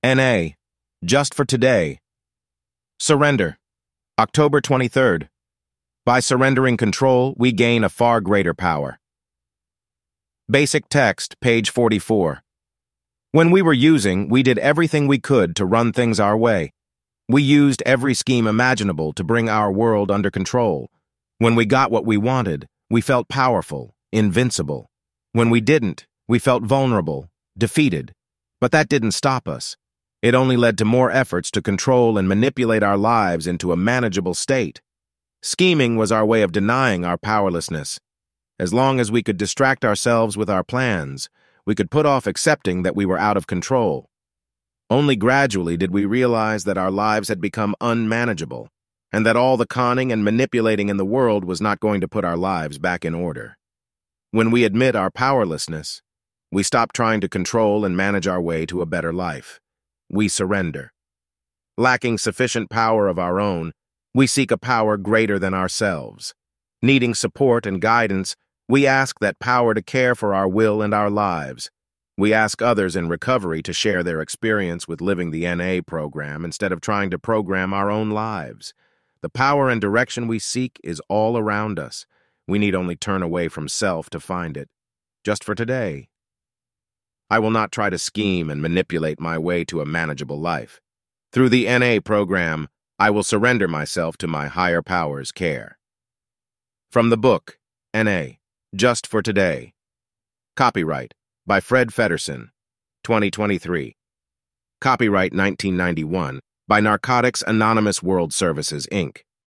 NA, just for today. Surrender, October 23rd. By surrendering control, we gain a far greater power. Basic text, page 44. When we were using, we did everything we could to run things our way. We used every scheme imaginable to bring our world under control. When we got what we wanted, we felt powerful, invincible. When we didn't, we felt vulnerable, defeated. But that didn't stop us. It only led to more efforts to control and manipulate our lives into a manageable state. Scheming was our way of denying our powerlessness. As long as we could distract ourselves with our plans, we could put off accepting that we were out of control. Only gradually did we realize that our lives had become unmanageable, and that all the conning and manipulating in the world was not going to put our lives back in order. When we admit our powerlessness, we stop trying to control and manage our way to a better life. We surrender. Lacking sufficient power of our own, we seek a power greater than ourselves. Needing support and guidance, we ask that power to care for our will and our lives. We ask others in recovery to share their experience with living the NA program instead of trying to program our own lives. The power and direction we seek is all around us. We need only turn away from self to find it. Just for today. I will not try to scheme and manipulate my way to a manageable life. Through the NA program, I will surrender myself to my higher power's care. From the book, NA, Just for Today. Copyright by Fred Feddersen, 2023. Copyright 1991 by Narcotics Anonymous World Services, Inc.